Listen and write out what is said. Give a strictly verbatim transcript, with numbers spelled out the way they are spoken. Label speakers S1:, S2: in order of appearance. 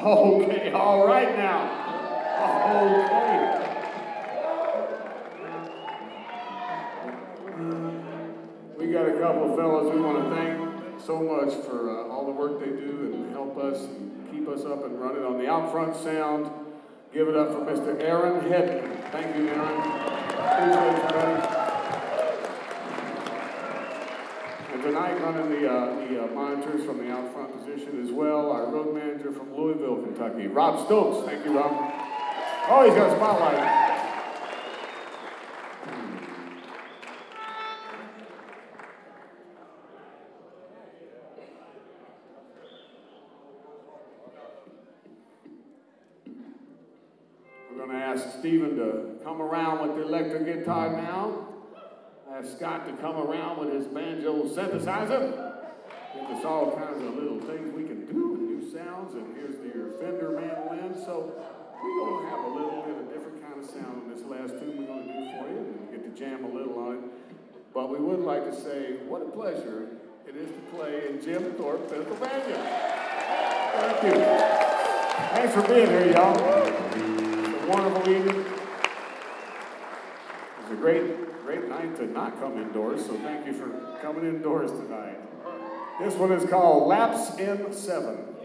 S1: Okay, all right now. Okay. We got a couple of fellas we want to thank so much for uh, all the work they do and help us and keep us up and running on the Out Front Sound. Give it up for Mister Aaron Hedden. Thank you, Aaron. Appreciate you, buddy. And tonight, running the, uh, the uh, monitors from the out front position as well, our road manager from Louisville, Kentucky, Rob Stokes. Thank you, Rob. Oh, he's got a spotlight. We're going to ask Stephen to come around with the electric guitar now. Ask Scott to come around with his banjo synthesizer. Give us all kinds of little things we can do with new sounds. And here's your Fender mandolin. So we're going to have a little bit of different kind of sound on this last tune we're going to do for you. And we get to jam a little on it. But we would like to say what a pleasure it is to play in Jim Thorpe, Pennsylvania. Thank you. Thanks for being here, y'all. It's a wonderful evening. It's a great, great night to not come indoors, so thank you for coming indoors tonight. This one is called Laps in Seven.